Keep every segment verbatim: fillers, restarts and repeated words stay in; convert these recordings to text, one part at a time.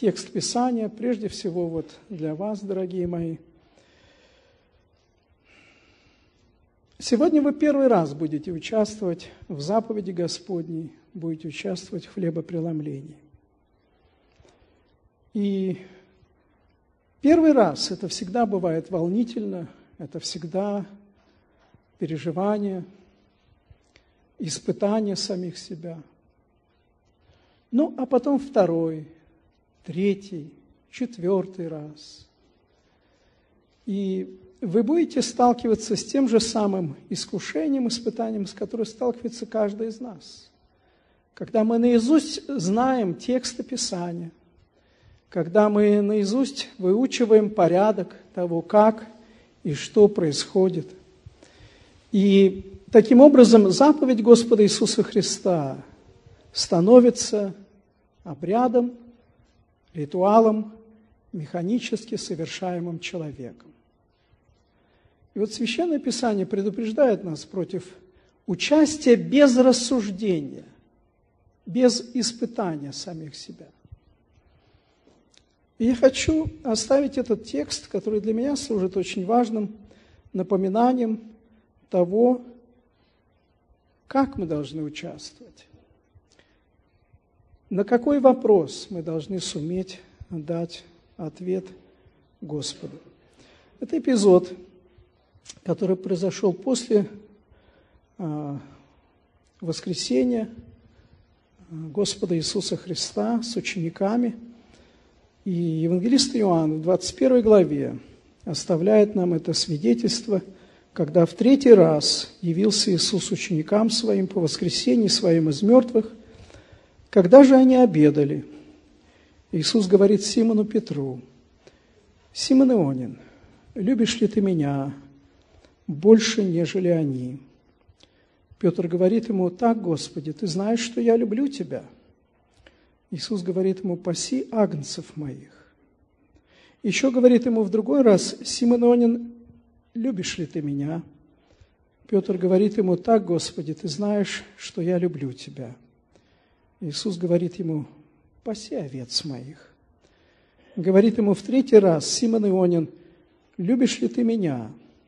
текст Писания, прежде всего вот для вас, дорогие мои. Сегодня вы первый раз будете участвовать в заповеди Господней, будете участвовать в хлебопреломлении. И первый раз это всегда бывает волнительно, это всегда переживание, испытание самих себя. Ну, а потом второй, третий, четвертый раз. И вы будете сталкиваться с тем же самым искушением, испытанием, с которым сталкивается каждый из нас. Когда мы наизусть знаем тексты Писания, когда мы наизусть выучиваем порядок того, как и что происходит. И таким образом заповедь Господа Иисуса Христа становится обрядом, ритуалом, механически совершаемым человеком. И вот Священное Писание предупреждает нас против участия без рассуждения, без испытания самих себя. И я хочу оставить этот текст, который для меня служит очень важным напоминанием того, как мы должны участвовать, на какой вопрос мы должны суметь дать ответ Господу. Это эпизод, который произошел после а, воскресения Господа Иисуса Христа с учениками. И евангелист Иоанн в двадцать первой главе оставляет нам это свидетельство, когда в третий раз явился Иисус ученикам своим по воскресении своим из мертвых. Когда же они обедали, Иисус говорит Симону Петру: «Симон Ионин, любишь ли ты меня больше, нежели они?» Петр говорит ему: «Так, Господи, ты знаешь, что я люблю тебя». Иисус говорит ему: «Паси агнцев моих». Еще говорит ему в другой раз: «Симон Ионин, любишь ли ты меня?» Петр говорит ему: «Так, Господи, ты знаешь, что я люблю тебя». Иисус говорит ему: «Паси овец моих». Говорит ему в третий раз: «Симон Ионин, любишь ли ты меня?»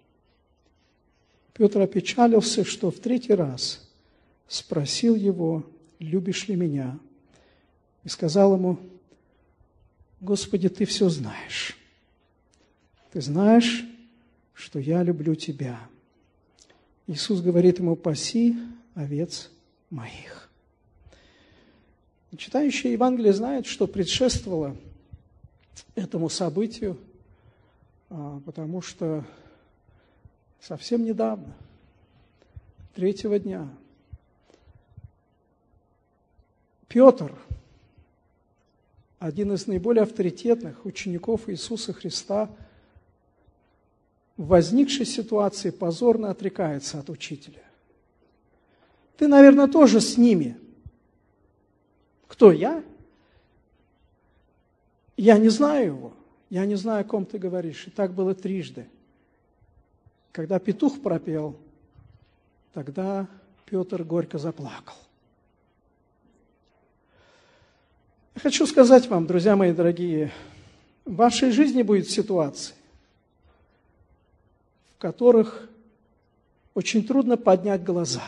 Петр опечалился, что в третий раз спросил его: «Любишь ли меня?» И сказал ему: «Господи, ты все знаешь. Ты знаешь, что я люблю тебя». Иисус говорит ему: «Паси овец моих». Читающие Евангелие знают, что предшествовало этому событию, потому что совсем недавно, третьего дня, Петр, один из наиболее авторитетных учеников Иисуса Христа, в возникшей ситуации позорно отрекается от учителя. Ты, наверное, тоже с ними. Кто я? Я не знаю его. Я не знаю, о ком ты говоришь. И так было трижды. Когда петух пропел, тогда Петр горько заплакал. Я хочу сказать вам, друзья мои дорогие, в вашей жизни будет ситуации, в которых очень трудно поднять глаза.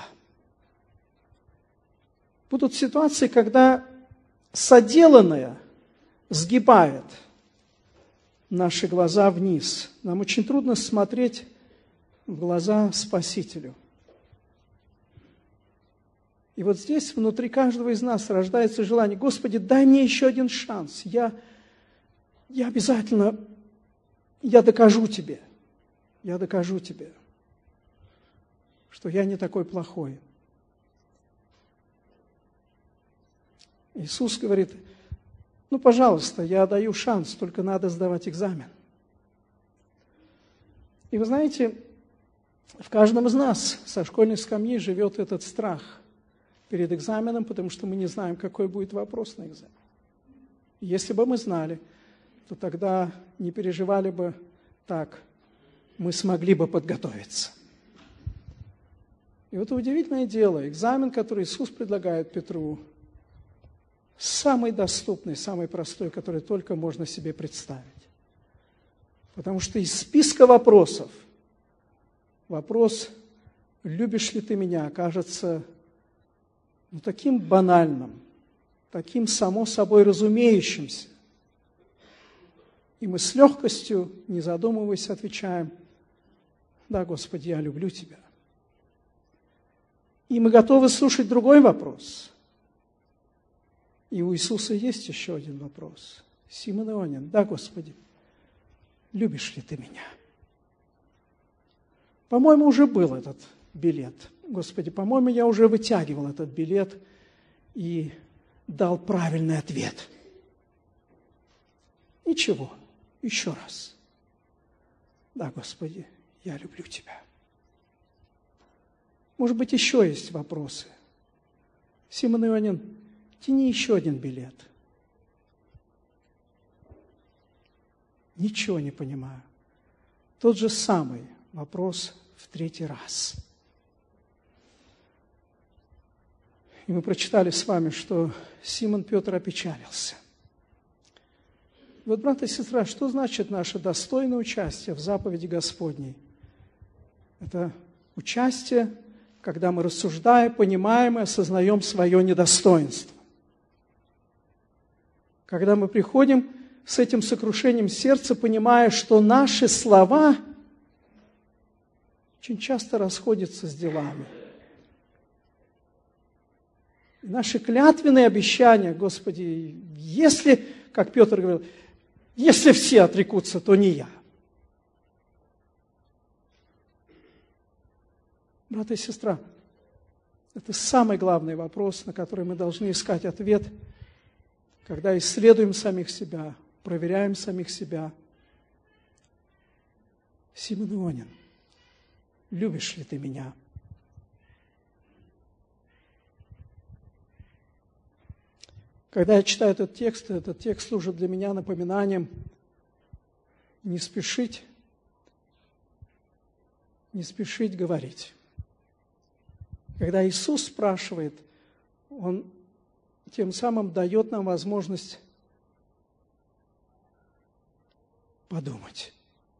Будут ситуации, когда соделанное сгибает наши глаза вниз. Нам очень трудно смотреть в глаза Спасителю. И вот здесь внутри каждого из нас рождается желание: Господи, дай мне еще один шанс. Я, я обязательно, я докажу Тебе, я докажу Тебе, что я не такой плохой. Иисус говорит: ну, пожалуйста, я даю шанс, только надо сдавать экзамен. И вы знаете, в каждом из нас со школьной скамьи живет этот страх перед экзаменом, потому что мы не знаем, какой будет вопрос на экзамене. Если бы мы знали, то тогда не переживали бы так, мы смогли бы подготовиться. И вот удивительное дело, экзамен, который Иисус предлагает Петру, самый доступный, самый простой, который только можно себе представить. Потому что из списка вопросов вопрос «любишь ли ты меня?» окажется ну, таким банальным, таким само собой разумеющимся. И мы с легкостью, не задумываясь, отвечаем: «Да, Господи, я люблю Тебя». И мы готовы слушать другой вопрос. И у Иисуса есть еще один вопрос. Симон Ионин: «Да, Господи, любишь ли Ты меня?» По-моему, уже был этот билет. Господи, по-моему, я уже вытягивал этот билет и дал правильный ответ. Ничего, еще раз. Да, Господи, я люблю Тебя. Может быть, еще есть вопросы. Симон Ионин, тяни еще один билет. Ничего не понимаю. Тот же самый вопрос в третий раз. И мы прочитали с вами, что Симон Петр опечалился. Вот, брат и сестра, что значит наше достойное участие в заповеди Господней? Это участие, когда мы, рассуждаем, понимаем и осознаем свое недостоинство. Когда мы приходим с этим сокрушением сердца, понимая, что наши слова очень часто расходятся с делами. И наши клятвенные обещания: Господи, если, как Петр говорил, если все отрекутся, то не я. Брат и сестра, это самый главный вопрос, на который мы должны искать ответ, когда исследуем самих себя, проверяем самих себя. Симон Ионин, любишь ли ты меня? Когда я читаю этот текст, этот текст служит для меня напоминанием не спешить, не спешить говорить. Когда Иисус спрашивает, Он тем самым дает нам возможность подумать.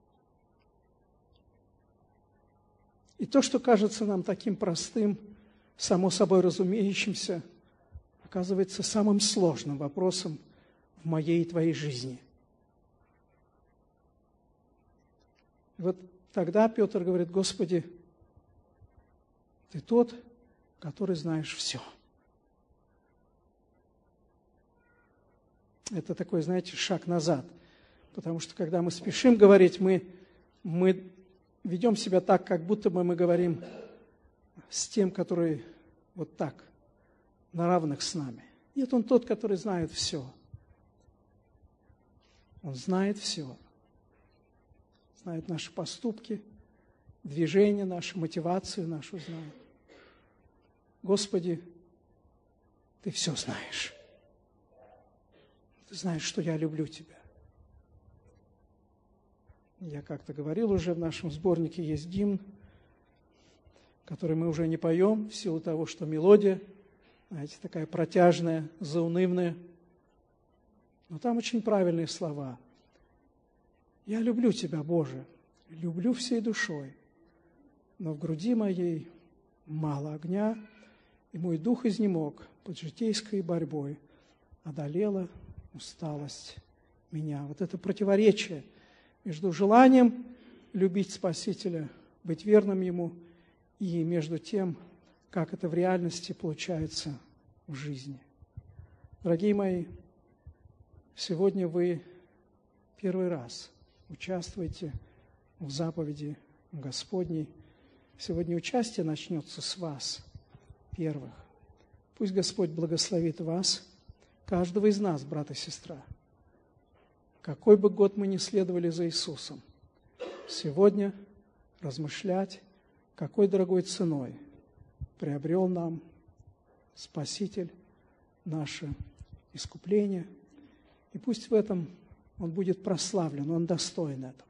И то, что кажется нам таким простым, само собой разумеющимся, оказывается самым сложным вопросом в моей и твоей жизни. И вот тогда Петр говорит: Господи, Ты тот, который знаешь все. Это такой, знаете, шаг назад. Потому что, когда мы спешим говорить, мы, мы ведем себя так, как будто бы мы говорим с тем, который вот так, на равных с нами. Нет, Он тот, который знает все. Он знает все. Знает наши поступки, движения наши, мотивацию нашу знает. Господи, Ты все знаешь. Ты знаешь, что я люблю Тебя. Я как-то говорил уже, в нашем сборнике есть гимн, который мы уже не поем в силу того, что мелодия, знаете, такая протяжная, заунывная. Но там очень правильные слова. «Я люблю Тебя, Боже, люблю всей душой, но в груди моей мало огня, и мой дух изнемог под житейской борьбой, одолела усталость меня». Вот это противоречие между желанием любить Спасителя, быть верным Ему, и между тем, как это в реальности получается в жизни. Дорогие мои, сегодня вы первый раз участвуете в заповеди Господней. Сегодня участие начнется с вас, первых. Пусть Господь благословит вас, каждого из нас, брат и сестра. Какой бы год мы ни следовали за Иисусом, сегодня размышлять, какой дорогой ценой приобрел нам Спаситель наше искупление. И пусть в этом Он будет прославлен, Он достоин этого.